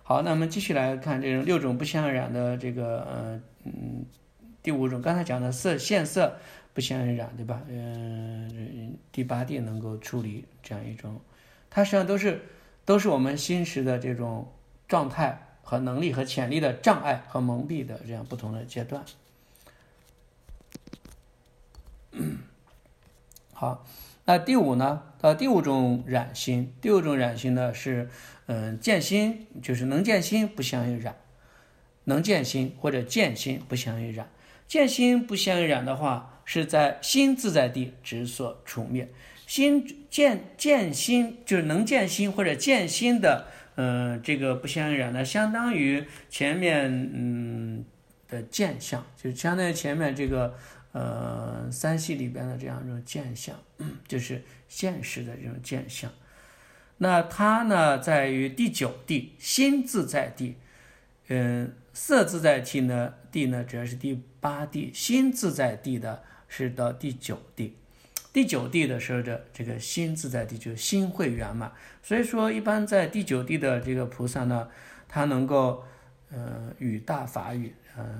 好，那我们继续来看这种6种不相染的这个第5种，刚才讲的现色不相染，对吧？第8地能够处理这样一种，它实际上都是我们心识的这种状态和能力和潜力的障碍和蒙蔽的这样不同的阶段。好，那第5呢？第5种染心，第5种染心呢是见心，就是能见心不相于染，能见心或者见心不相于染。见心不相于染的话，是在心自在地直所除灭。见心就是能见心或者见心的这个不相于染呢，相当于前面的见相，就是相当于前面这个三系里边的这样一种见相，就是现实的这种见相。那它呢在于第9地心自在地，色自在地呢主要是第8地，心自在地的是到第9地。第9地的时候的这个心自在地就是心会圆满，所以说一般在第9地的这个菩萨呢，他能够语大法语，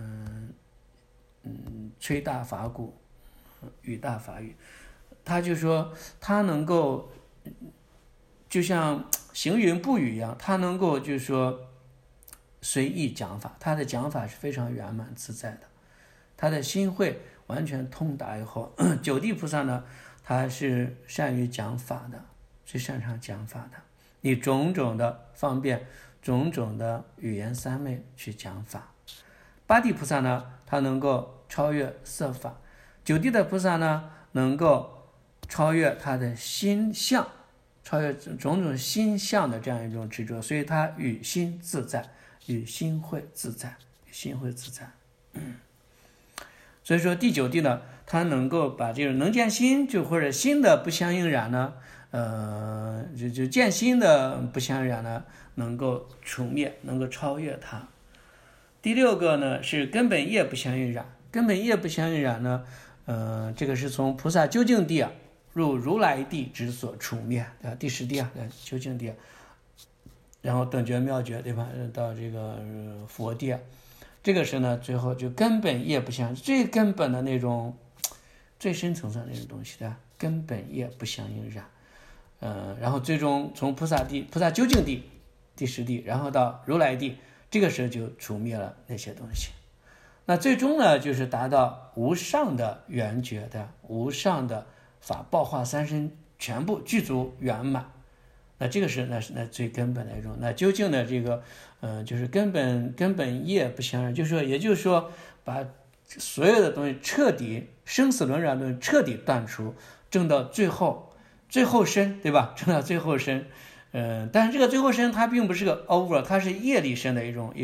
吹大法鼓，语大法语，他就说他能够就像行云布雨一样，他能够就是说随意讲法，他的讲法是非常圆满自在的，他的心会完全通达以后，9地菩萨呢，他是善于讲法的，最擅长讲法的，以种种的方便，种种的语言三昧去讲法。8地菩萨呢，他能够超越色法；9地的菩萨呢，能够超越他的心相，超越种种心相的这样一种执着，所以他与心自在，与心会自在，与心会自在。所以说第9地呢，他能够把这种能见心就或者心的不相应染呢，就见心的不相应染呢，能够除灭，能够超越它。第6个呢是根本业不相应染，根本业不相应染呢，这个是从菩萨究竟地入如来地之所除灭，第10地究竟地，然后等觉妙觉，对吧？到这个佛地，这个是呢最后就根本业不相，最根本的那种最深层次的那种东西的根本业不相应染，然后最终从菩萨究竟地第10地，然后到如来地，这个时候就除灭了那些东西。那最终呢，就是达到无上的圆觉的无上的法报化三身全部具足圆满。那这个是那最根本的一种。那究竟的这个就是根本业不相染，也就是说把所有的东西彻底生死轮转的东西彻底断除，证到最后身，对吧？证到最后身。但是这个最后身它并不是个 over， 它是业力身的一种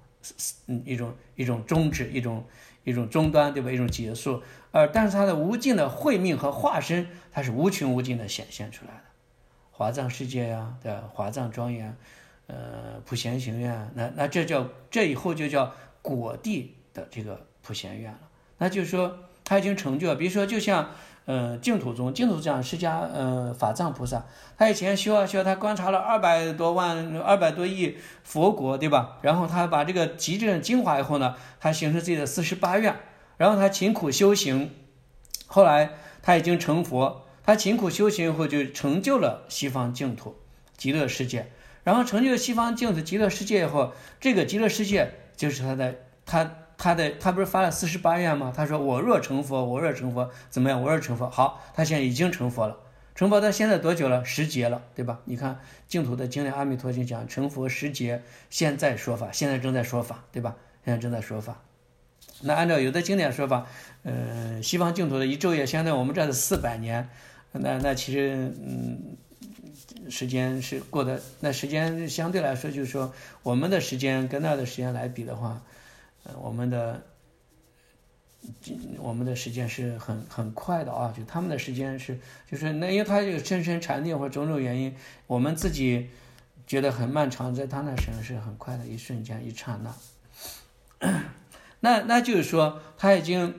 终止，一种终端，对吧？一种结束。但是它的无尽的慧命和化身，它是无穷无尽的显现出来的。华藏世界呀，对吧？华藏庄严，普贤行愿，那这以后就叫果地的这个普贤愿了。那就是说他已经成就了，比如说就像净土宗讲释迦法藏菩萨，他以前修，他观察了200多亿佛国，对吧？然后他把这个集这精华以后呢，他形成自己的48愿，然后他勤苦修行，后来他已经成佛。他勤苦修行以后，就成就了西方净土极乐世界。然后成就了西方净土极乐世界以后，这个极乐世界就是他不是发了48愿吗？他说我若成佛怎么样？我若成佛，好，他现在已经成佛了。成佛到现在多久了？10劫了，对吧？你看净土的经典《阿弥陀经》讲成佛10劫，现在说法，现在正在说法，对吧？现在正在说法。那按照有的经典说法，西方净土的一昼夜相当于我们这的400年。那其实时间是过的，那时间相对来说就是说我们的时间跟那的时间来比的话，我们的时间是很快的啊，就他们的时间是就是那因为他有深深禅定或者种种原因，我们自己觉得很漫长，在他那时间是很快的一瞬间一刹那。那就是说他已经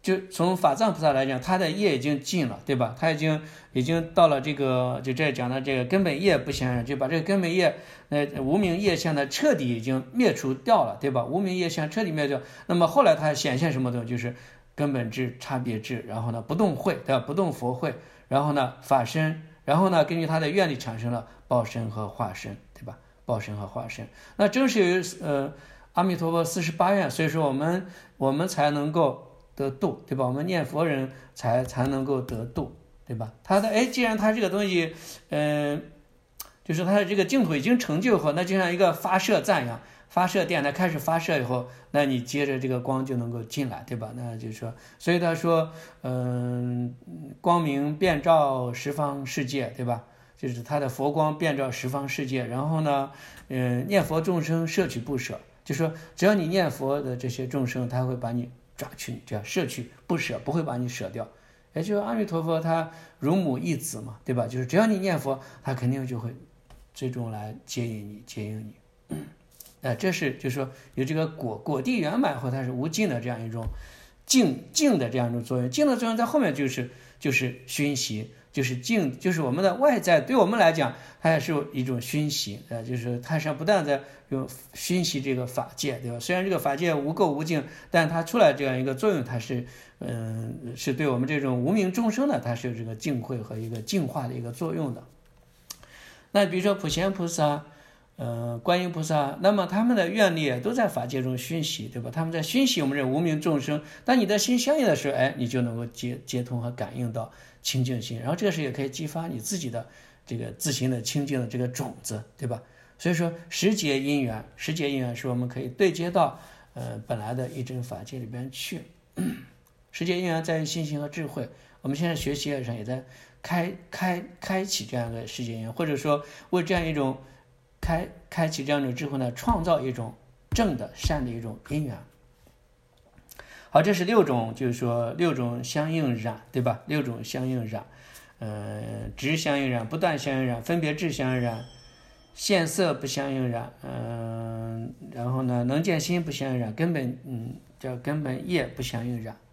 就从法藏菩萨来讲，他的业已经尽了，对吧？他已经到了这个，就这讲的这个根本业不相染，就把这个根本业，无明业相呢彻底已经灭除掉了，对吧？无明业相彻底灭掉，那么后来它显现什么东西？就是根本智、差别智，然后呢不动慧，对吧？不动佛慧，然后呢法身，然后呢根据他的愿力产生了报身和化身，对吧？报身和化身，那正是阿弥陀佛48愿，所以说我们才能够得度，对吧？我们念佛人才能够得度，对吧？既然他这个东西，就是他的这个净土已经成就后，那就像一个发射站一样，发射电它开始发射以后，那你接着这个光就能够进来，对吧？那就是说，所以他说，光明遍照十方世界，对吧？就是他的佛光遍照十方世界，然后呢，念佛众生摄取不舍，就说只要你念佛的这些众生，他会把你抓去，这样摄取不舍，不会把你舍掉。也就是阿弥陀佛他如母忆子嘛，对吧？就是只要你念佛，他肯定就会最终来接引你。这是就是说有这个果地圆满后，它是无尽的这样一种净的这样一种作用。净的作用在后面就是熏习，就是净，就是我们的外在对我们来讲，它也是一种熏习，就是它是不断在用熏习这个法界，对吧？虽然这个法界无垢无净，但它出来这样一个作用，它是是对我们这种无明众生的，它是有这个净慧和一个净化的一个作用的。那比如说普贤菩萨。观音菩萨，那么他们的愿力都在法界中熏习，对吧？他们在熏习我们这无明众生。当你的心相应的时候，你就能够接通和感应到清净心，然后这个时候也可以激发你自己的这个自行的清净的这个种子，对吧？所以说十劫因缘是我们可以对接到本来的一真法界里边去。十劫因缘在于信心和智慧，我们现在学习上也在开启这样的十劫因缘，或者说为这样一种开启这样一种智慧呢，创造一种正的善的一种因缘。好，这是6种，就是说6种相应染，对吧？6种相应染，执相应染，不断相应染，分别智相应染，现色不相应染，然后呢，能见心不相应染，叫根本业不相应染。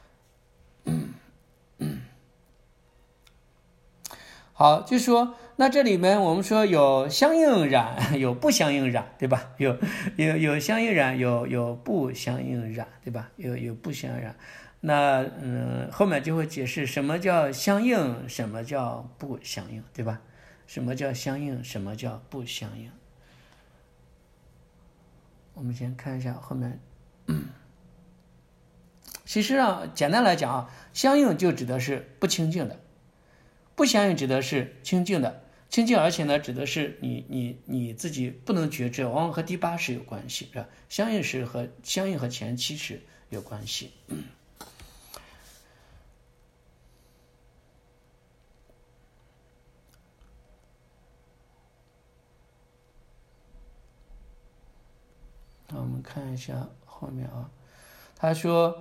好，就说那这里面我们说有相应染，有不相应染，对吧？有相应染，有不相应染，对吧？有不相应染。那后面就会解释什么叫相应，什么叫不相应，对吧？什么叫相应，什么叫不相应？我们先看一下后面。其实上简单来讲啊，相应就指的是不清净的。不相应指的是清净的，清净而且呢指的是你自己不能觉知，往往和第8识有关系，是吧？相应和前7识有关系。那我们看一下后面啊，他说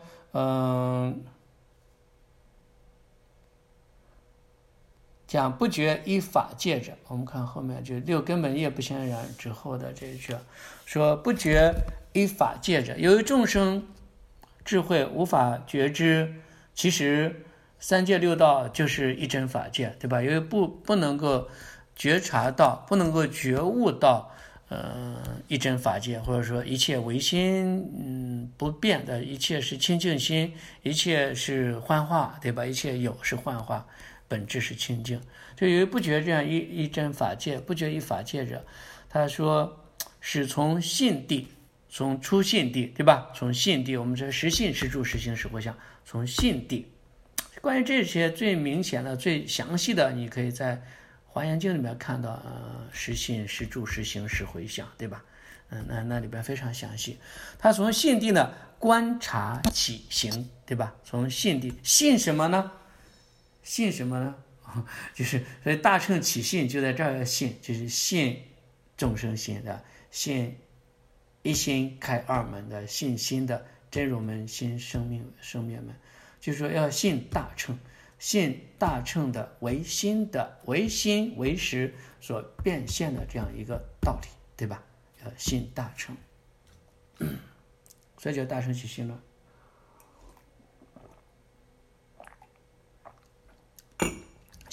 讲不觉依法界者，我们看后面就6根本业不相应染之后的这一句，说不觉依法界者，由于众生智慧无法觉知，其实3界6道就是一真法界，对吧？由于不能够觉察到，不能够觉悟到一真法界，或者说一切唯心不变的，一切是清净心，一切是幻化，对吧？一切有是幻化，本质是清净。就由于不觉这样一真法界，不觉一法界者，他说是从信地，从出信地，对吧？从信地，我们说实信实住实行实回向，从信地。关于这些最明显的最详细的，你可以在华严经里面看到实信实住实行实回向，对吧？那里边非常详细。他从信地呢观察起行，对吧？从信地信什么呢？信什么呢？就是所以大乘起信就在这儿要信，就是信众生心的，信一心开2门的，信心的真如门、心生灭门，就是说要信大乘，信大乘的唯心唯识所变现的这样一个道理，对吧？要信大乘，所以叫大乘起信论。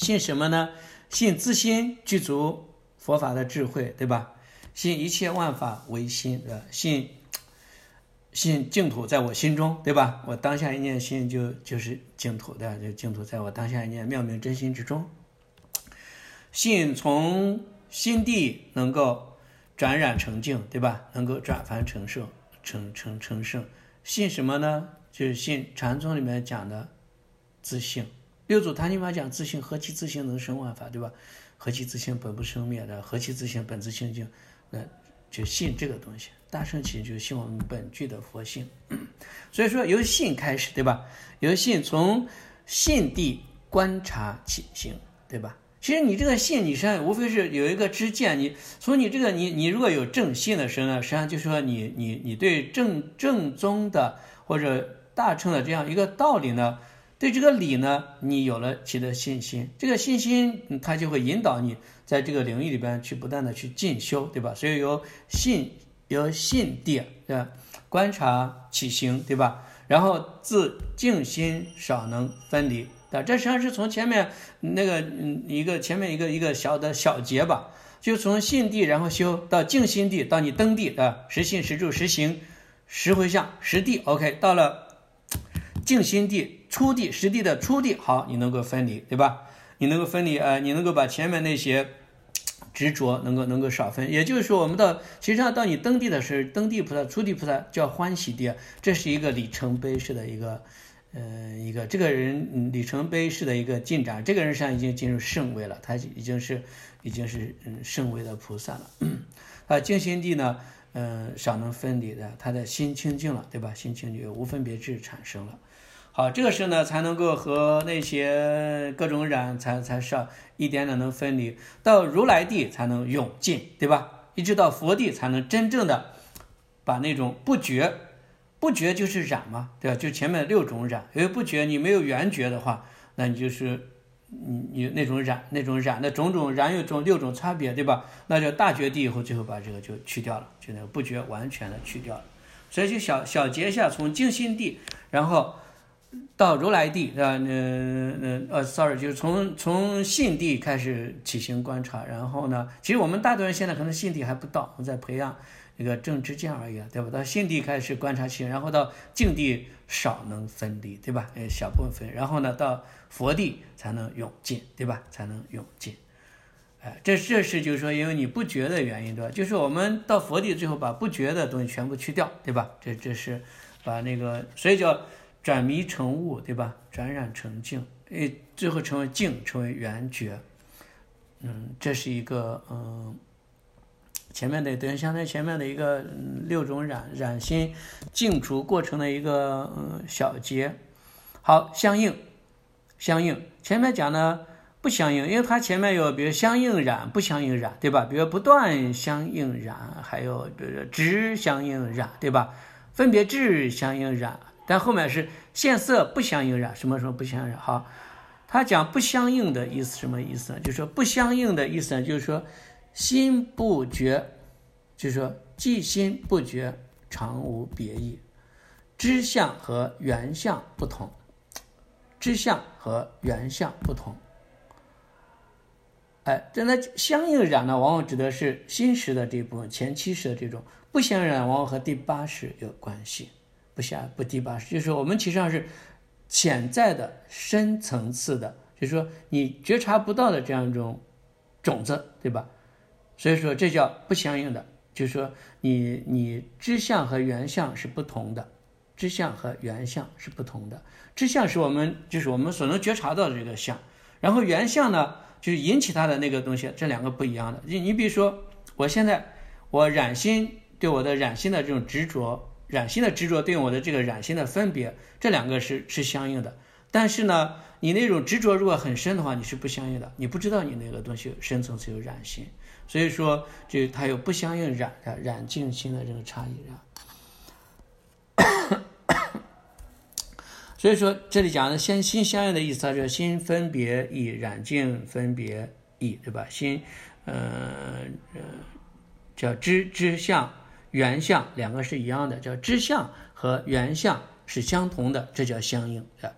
信什么呢？信自心具足佛法的智慧，对吧？信一切万法唯心，对吧？信净土在我心中，对吧？我当下一念心就是净土的，就净土在我当下一念妙明真心之中。信从心地能够转染成净，对吧？能够转凡成圣，成圣。信什么呢？就是信禅宗里面讲的自性。六祖坛经法讲自性，何其自性能生万法，对吧？何其自性本不生灭的，何其自性本自清净，那就信这个东西。大乘起就信我们本具的佛性。所以说由信开始，对吧？由信从信地观察起行，对吧？其实你这个信，你实际上无非是有一个知见，你从你这个你如果有正信的时候呢，实际上就是说你对正宗的或者大乘的这样一个道理呢，对这个理呢，你有了其的信心，这个信心它就会引导你在这个领域里边去不断的去进修，对吧？所以由信地观察起行，对吧？然后自净心少能分离。这实际上是从前面那个前面一个小节吧，就从信地然后修到净心地，到你登地的实信实住实行实回向实地 OK， 到了净心地初地实地的初地，好，你能够分离，对吧？你能够分离你能够把前面那些执着能够少分。也就是说我们其实上到你登地的时候，登地菩萨初地菩萨叫欢喜地，这是一个里程碑式的一个这个人里程碑式的一个进展，这个人上已经进入圣位了，他已经是圣位的菩萨了。净心地呢少能分离的，他的心清净了，对吧？心清净无分别智产生了。好，这个时候呢才能够和那些各种染才少一点点能分离，到如来地才能永尽，对吧？一直到佛地才能真正的把那种不觉就是染嘛，对吧？就前面6种染，因为不觉你没有缘觉的话，那你就是你那种染的种种染有6种差别，对吧？那就大觉地以后最后把这个就去掉了，就那个不觉完全的去掉了。所以就小结一下，从净心地然后到如来地就是从信地开始起行观察，然后呢，其实我们大多人现在可能信地还不到，我们在培养一个正知见而已，对吧？到信地开始观察起，然后到净地少能分离，对吧？小部分分，然后呢到佛地才能永尽，对吧？才能永尽。这是就是说因为你不觉的原因，对吧？就是我们到佛地最后把不觉的东西全部去掉，对吧？这是把那个，所以叫转迷成悟，对吧？转染成净，最后成为净，成为圆觉。这是一个前面的等于相当于前面的一个6种染心净除过程的一个小节。好，相应，前面讲呢不相应，因为它前面有比如相应染不相应染，对吧？比如不断相应染，还有比如执相应染，对吧？分别智相应染，但后面是现色不相应染，什么不相应染。好，他讲不相应的意思什么意思呢？就是说不相应的意思呢，就是说心不觉，就是说即心不觉常无别意，知相和缘相不同，这呢相应染呢往往指的是心识的这部分，前7识的这种，不相应染往往和第8识有关系。不第8识就是我们其实上是潜在的深层次的，就是说你觉察不到的这样一种种子，对吧？所以说这叫不相应的，就是说你知相和缘相是不同的，知相是我们所能觉察到的这个相，然后缘相呢就是引起它的那个东西，这2个不一样的。你比如说我现在我染心对我的染心的这种执着，染心的执着对我的这个染心的分别，这2个是相应的。但是呢你那种执着如果很深的话，你是不相应的，你不知道你那个东西深层次有染心，所以说这它有不相应染净心的这个差异。所以说这里讲的心相应的意思，它就是心分别意，染净分别意，对吧？心叫知相缘相2个是一样的，叫知相和缘相是相同的，这叫相应的。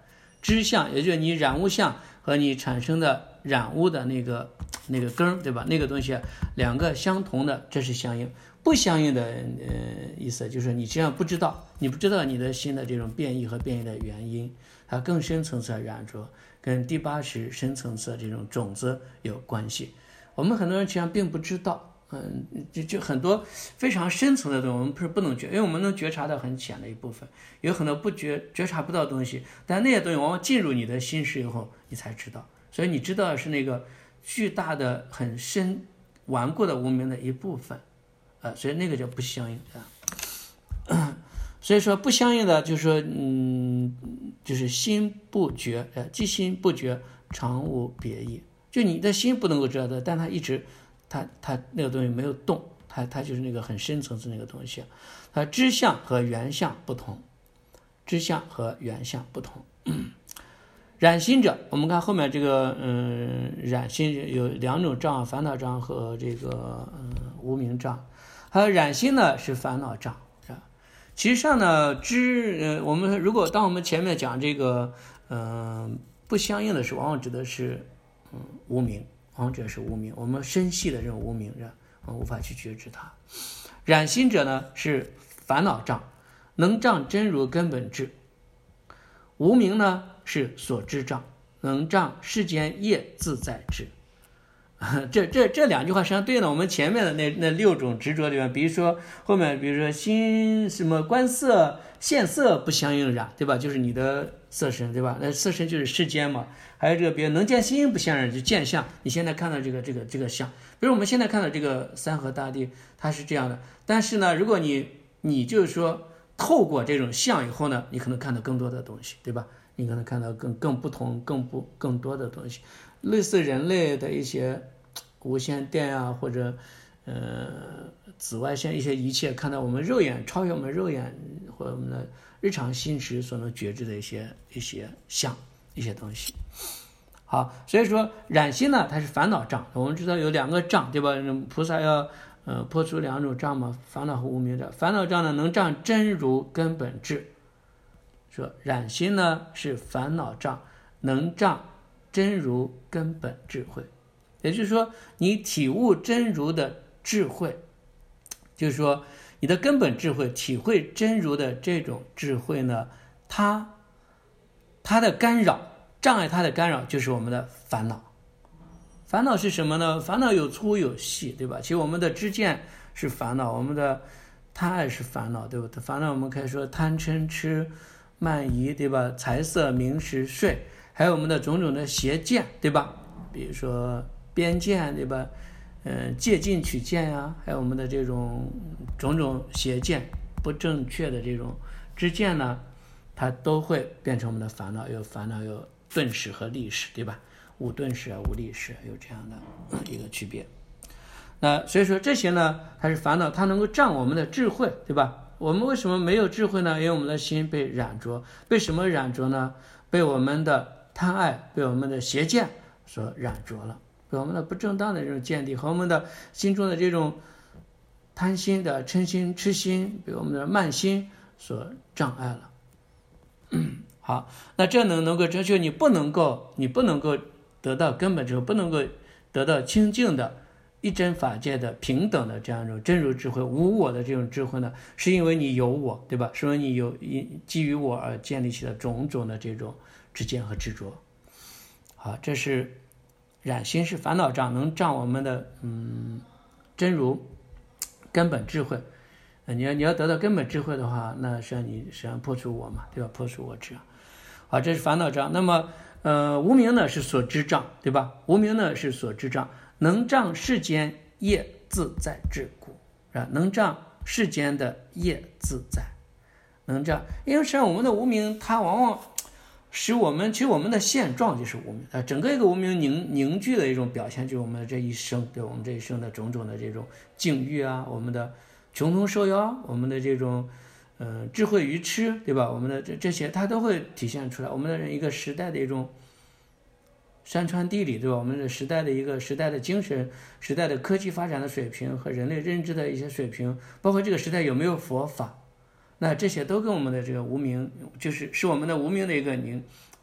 知相，也就是你染污相和你产生的染污的那个根，对吧？那个东西两个相同的，这是相应。不相应的意思就是你实际上不知道你的心的这种变异和变异的原因，它更深层次的染着跟第八识深层次的这种种子有关系。我们很多人实际上并不知道，就很多非常深层的东西我们是不能觉，因为我们能觉察到很浅的一部分，有很多觉察不到的东西，但那些东西往往进入你的心识以后你才知道，所以你知道的是那个巨大的很深顽固的无明的一部分，所以那个叫不相应啊。所以说不相应的就是说，就是心不觉，即心不觉，常无别意。就你的心不能够知道的，但它一直，它那个东西没有动，它就是那个很深层次那个东西。它知相和缘相不同，知相和缘相不同。染心者，我们看后面这个，染心有两种障，烦恼障和这个无明障。还有染心呢是烦恼障，是吧？其实上呢，我们当我们前面讲这个，不相应的时候，往往指的是，无明，往往指的是无明，我们深细的这种无明，我们无法去觉知它。染心者呢是烦恼障，能障真如根本智。无明呢是所知障，能障世间业自在智。这两句话实际上对应了我们前面的那6种执着里面，比如说后面，比如说心什么观色现色不相应染，对吧？就是你的色身，对吧？那色身就是世间嘛。还有这个，比如能见心不相染，就见相。你现在看到这个相，比如我们现在看到这个山河大地，它是这样的。但是呢，如果你就是说透过这种相以后呢，你可能看到更多的东西，对吧？你可能看到更不同、更多的东西，类似人类的一些无线电啊，或者紫外线一些一切，看到我们肉眼超越我们肉眼或者我们的日常心识所能觉知的一些相一些东西。好，所以说染心呢，它是烦恼障。我们知道有2个障，对吧？菩萨要破除2种障嘛，烦恼和无明障。烦恼障呢，能障真如根本智。说染心呢是烦恼障，能障真如根本智慧。也就是说，你体悟真如的智慧，就是说你的根本智慧，体会真如的这种智慧呢，它的干扰，障碍它的干扰就是我们的烦恼。烦恼是什么呢？烦恼有粗有细，对吧？其实我们的知见是烦恼，我们的贪爱是烦恼，对吧？烦恼我们可以说贪嗔痴慢疑，对吧？财色名食睡，还有我们的种种的邪见，对吧？比如说边见，对吧？借禁取见呀，还有我们的这种种种邪见，不正确的这种知见呢，它都会变成我们的烦恼。有烦恼，有顿识和立识，对吧？无顿识啊，无立识，有这样的一个区别。那所以说这些呢，它是烦恼，它能够障我们的智慧，对吧？我们为什么没有智慧呢？因为我们的心被染着，被什么染着呢？被我们的贪爱，被我们的邪见所染着了，被我们的不正当的这种见地和我们的心中的这种贪心的嗔心、痴心，被我们的慢心所障碍了。好，那这能够就你不能够得到根本智慧，不能够得到清净的一真法界的平等的这样一种真如智慧，无我的这种智慧呢，是因为你有我，对吧？是因为你有基于我而建立起了种种的这种知见和执着。好，这是染心是烦恼障，能障我们的真如根本智慧。你要得到根本智慧的话，那实际上破除我嘛，对吧？破除我执。好，这是烦恼障。那么无明呢是所知障，对吧？无明呢是所知障，能障世间业自在智故，能障世间的业自在，能障。因为实际上我们的无明，它往往使我们，其实我们的现状就是无明，整个一个无明凝聚的一种表现，就是我们的这一生，对我们这一生的种种的这种境遇啊，我们的穷通受妖，我们的这种智慧愚痴，对吧？我们的这些它都会体现出来，我们的一个时代的一种山川地理，对吧？我们的时代的一个时代的精神，时代的科技发展的水平和人类认知的一些水平，包括这个时代有没有佛法，那这些都跟我们的这个无明，是我们的无明的一个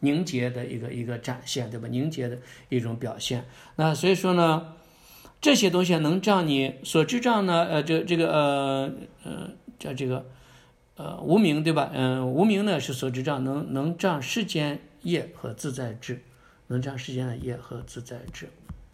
凝结的一个展现，对吧？凝结的一种表现。那所以说呢，这些东西能障你所知障呢，叫这个无明，对吧？无明呢是所知障，能障世间业和自在智，能障世间的业和自在智。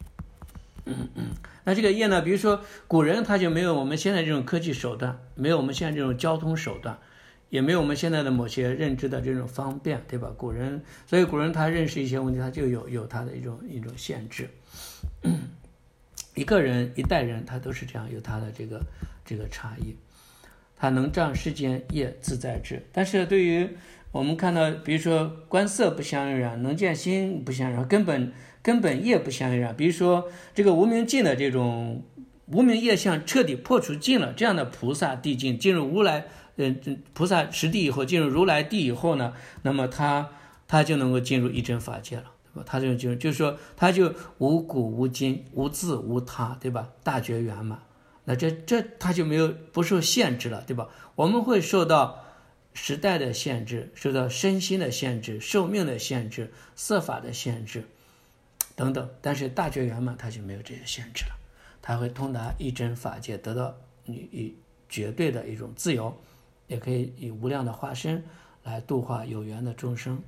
那这个业呢，比如说古人他就没有我们现在这种科技手段，没有我们现在这种交通手段，也没有我们现在的某些认知的这种方便，对吧？所以古人他认识一些问题，他就有他的一种限制。一个人一代人他都是这样，有他的这个差异。他能障世间业自在智，但是对于我们看到，比如说观色不相染，能见心不相染，根本业不相染。比如说这个无明尽的这种无明业相彻底破除尽了，这样的菩萨地境，进入如来菩萨实地以后，进入如来地以后呢，那么他就能够进入一真法界了，对吧？他就是说他就无古无今，无自无他，对吧？大觉圆满。那这他就不受限制了，对吧？我们会受到时代的限制，受到身心的限制，寿命的限制，色法的限制等等，但是大觉圆满他就没有这些限制了，他会通达一真法界，得到以绝对的一种自由，也可以以无量的化身来度化有缘的众生。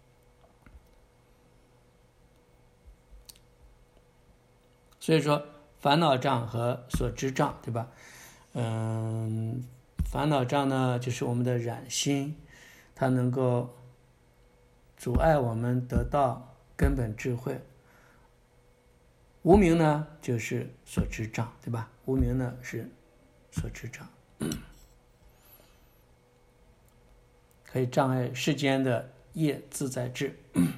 所以说烦恼障和所知障，对吧？烦恼障呢，就是我们的染心，它能够阻碍我们得到根本智慧。无明呢，就是所知障，对吧？无明呢是所知障，可以障碍世间的业自在智。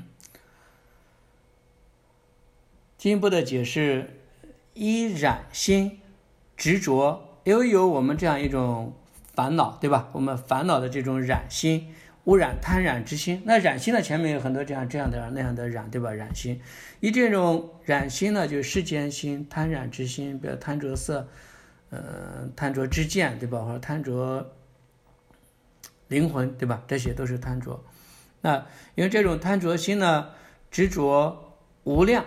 进一步的解释，依染心执着，有我们这样一种烦恼，对吧？我们烦恼的这种染心，污染贪染之心。那染心呢，前面有很多这样的那样的染，对吧？染心，以这种染心呢，就是世间心、贪染之心，比如贪着色，贪着知见，对吧？或者贪着灵魂，对吧？这些都是贪着。那因为这种贪着心呢，执着无量，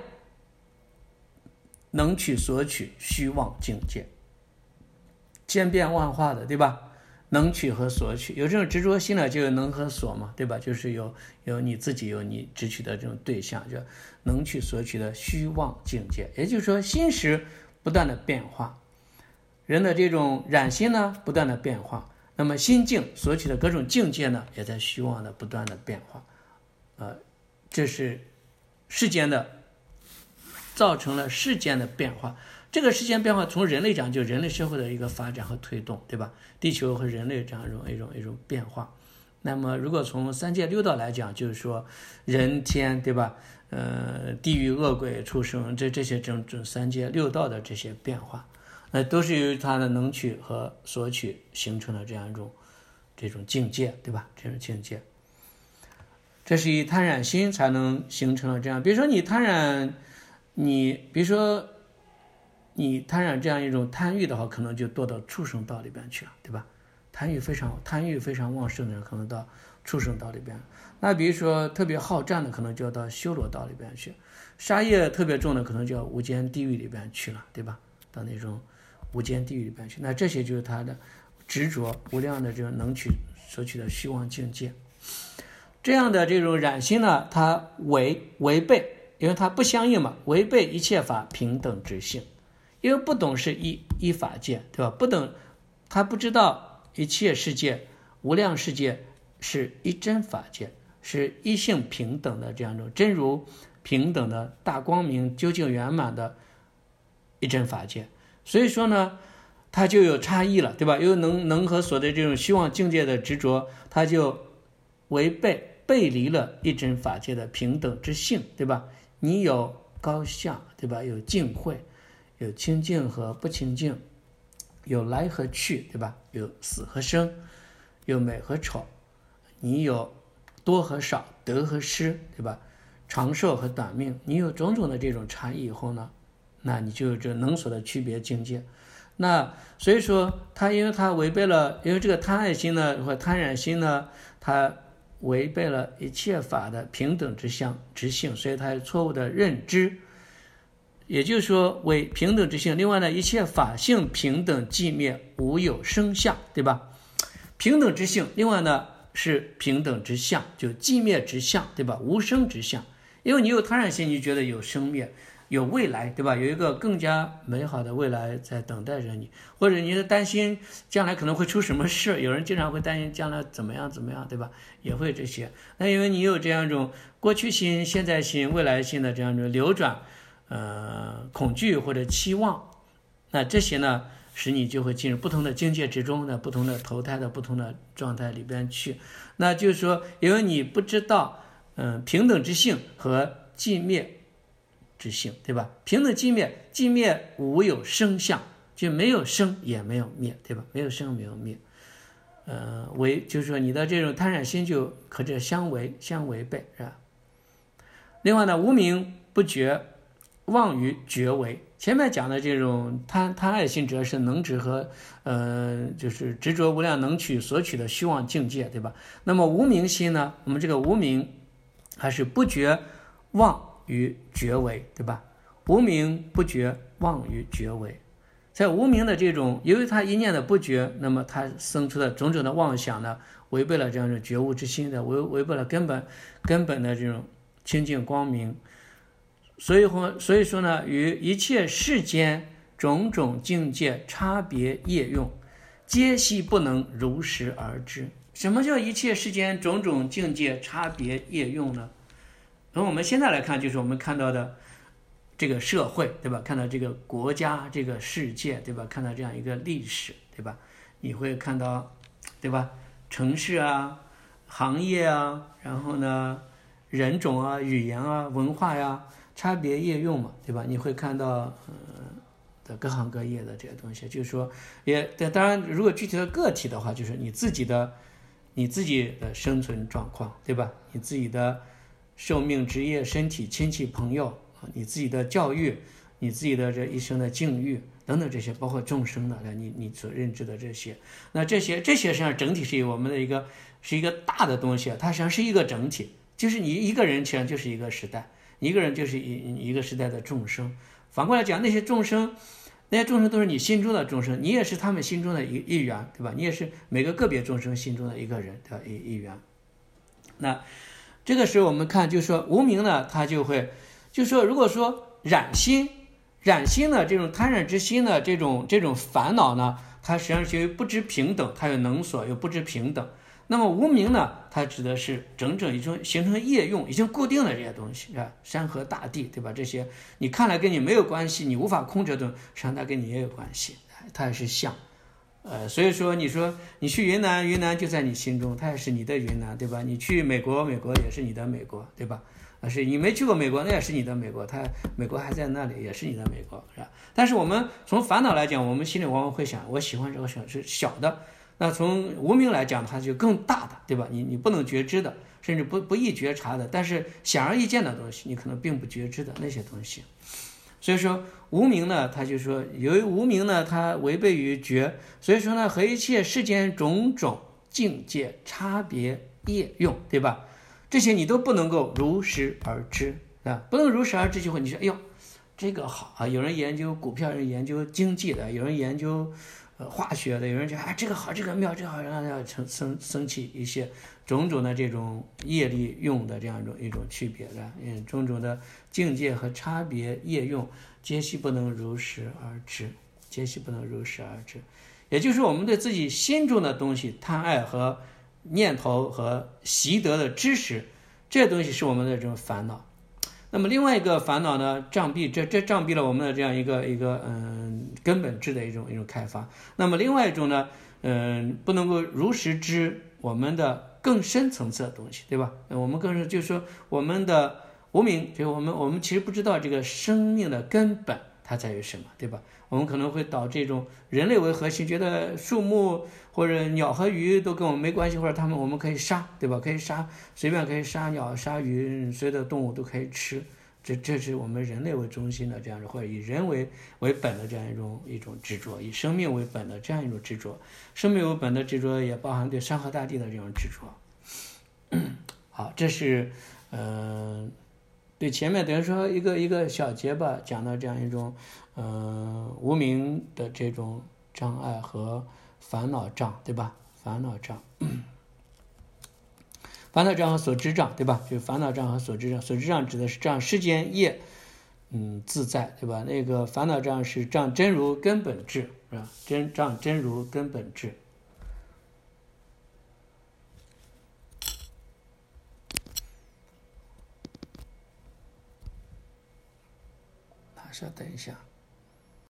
能取所取，虚妄境界，千变万化的，对吧？能取和所取，有这种执着心呢，就有能和所嘛，对吧？就是有你自己，有你执取的这种对象，就能取所取的虚妄境界。也就是说，心识不断的变化，人的这种染心呢不断的变化，那么心境所取的各种境界呢，也在虚妄的不断的变化。这是世间的，造成了世间的变化。这个世间变化从人类讲，就人类社会的一个发展和推动，对吧？地球和人类这样一种变化。那么如果从三界六道来讲，就是说人天，对吧？地狱恶鬼畜生，这些这种三界六道的这些变化，都是由于它的能取和所取形成了这样一种这种境界，对吧？这种境界，这是以贪染心才能形成了这样。比如说你贪染，你贪染这样一种贪欲的话，可能就堕到畜生道里边去了，对吧？贪欲非常旺盛的人，可能到畜生道里边。那比如说特别好战的，可能就要到修罗道里边去；杀业特别重的，可能就要无间地狱里边去了，对吧？到那种无间地狱里边去。那这些就是他的执着无量的这种能取所取的虚妄境界。这样的这种染心呢，它违背，因为它不相应嘛，违背一切法平等之性。因为不懂是一法界，对吧？不懂，他不知道一切世界、无量世界是一真法界，是一性平等的这样一种真如平等的大光明究竟圆满的一真法界。所以说呢，它就有差异了，对吧？又能和所的这种虚妄境界的执着，它就背离了一真法界的平等之性，对吧？你有高下，对吧？有净慧。有清净和不清净，有来和去，对吧？有死和生，有美和丑，你有多和少，得和失，对吧？长寿和短命，你有种种的这种差异以后呢，那你就有这能所的区别境界。那所以说，因为它违背了，因为这个贪爱心呢或贪染心呢，它违背了一切法的平等之性，所以它是错误的认知。也就是说为平等之性，另外呢，一切法性平等寂灭，无有生相，对吧？平等之性，另外呢是平等之相，就寂灭之相，对吧？无生之相。因为你有他然心，你就觉得有生灭，有未来，对吧？有一个更加美好的未来在等待着你，或者你是担心将来可能会出什么事，有人经常会担心将来怎么样，对吧？也会这些。那因为你有这样一种过去心、现在心、未来心的这样一种流转，恐惧或者期望，那这些呢，使你就会进入不同的境界之中的不同的投胎的不同的状态里边去。那就是说，因为你不知道，平等之性和寂灭之性，对吧？平等寂灭，寂灭无有生相，就没有生也没有灭，对吧？没有生没有灭，就是说你的这种贪染心就和这相违背，是吧？另外呢，无明不觉，妄于觉为。前面讲的这种贪爱心，主要是能执和就是执着无量能取所取的虚妄境界，对吧？那么无明心呢，我们这个无明还是不觉妄于觉为，对吧？无明不觉妄于觉为，在无明的这种，由于他一念的不觉，那么他生出的种种的妄想呢，违背了这样的觉悟之心的，违背了根本的这种清净光明。所以说呢，与一切世间种种境界差别业用，皆悉不能如实而知。什么叫一切世间种种境界差别业用呢？从我们现在来看，就是我们看到的这个社会，对吧？看到这个国家、这个世界，对吧？看到这样一个历史，对吧？你会看到，对吧？城市啊、行业啊，然后呢，人种啊、语言啊、文化呀，差别业用嘛，对吧？你会看到的各行各业的这些东西，就是说当然，如果具体的个体的话，就是你自己的生存状况，对吧？你自己的寿命、职业、身体、亲戚、朋友，你自己的教育，你自己的这一生的境遇等等这些，包括众生的你所认知的这些，那这些实际上整体是我们的一个大的东西，它实际上是一个整体，就是你一个人实际上就是一个时代，你一个人就是一个时代的众生。反过来讲，那些众生都是你心中的众生，你也是他们心中的一员，对吧？你也是每个个别众生心中的一个人的一员。那这个时候我们看，就是说无明呢，它就会，就是说如果说染心的这种贪染之心的这种烦恼呢，它实际上是由于不知平等，它有能所，又不知平等。那么无明呢，它指的是整已经形成业用，已经固定的这些东西，是吧？山河大地，对吧？这些你看来跟你没有关系，你无法控制的，实际上它跟你也有关系，它也是相。所以说你说你去云南就在你心中，它也是你的云南，对吧？你去美国也是你的美国，对吧？是你没去过美国，那也是你的美国，美国还在那里，也是你的美国，是吧？但是我们从烦恼来讲，我们心里往往会想，我喜欢这个是小的。那从无明来讲，它就更大的，对吧？你不能觉知的，甚至不易觉察的，但是显而易见的东西，你可能并不觉知的那些东西。所以说无明呢，他就说由于无明呢，它违背于觉，所以说呢，和一切世间种种境界差别业用，对吧？这些你都不能够如实而知，啊，不能如实而知，就会你说，哎呦，这个好啊！有人研究股票，有人研究经济的，有人研究化学的，有人觉得这个好，这个妙，这个好，让它升起一些种种的这种业力用的这样一种区别的，种种的境界和差别业用，皆悉不能如实而知，皆悉不能如实而知。也就是我们对自己心中的东西贪爱和念头和习得的知识，这东西是我们的这种烦恼。那么另外一个烦恼呢，障蔽，这障蔽了我们的这样一个根本智的一种开发。那么另外一种呢，不能够如实知我们的更深层次的东西，对吧？我们更是就是说我们的无明，就是我们其实不知道这个生命的根本它在于什么，对吧？我们可能会导这种人类为核心，觉得树木或者鸟和鱼都跟我们没关系，或者我们可以杀，对吧？可以杀，随便可以杀鸟、杀鱼，所有的动物都可以吃。这是我们人类为中心的这样，或者以人为本的这样一种执着，以生命为本的这样一种执着。生命为本的执着也包含对山河大地的这种执着。 好，这是对前面等于说一个小节吧，讲到这样一种无明的这种障碍和烦恼障，对吧？烦恼障。烦恼障和所知障，对吧？就是烦恼障和所知障。所知障指的是障世间业，自在，对吧？那个烦恼障是障真如根本智，是吧？障真如根本智。稍等一下。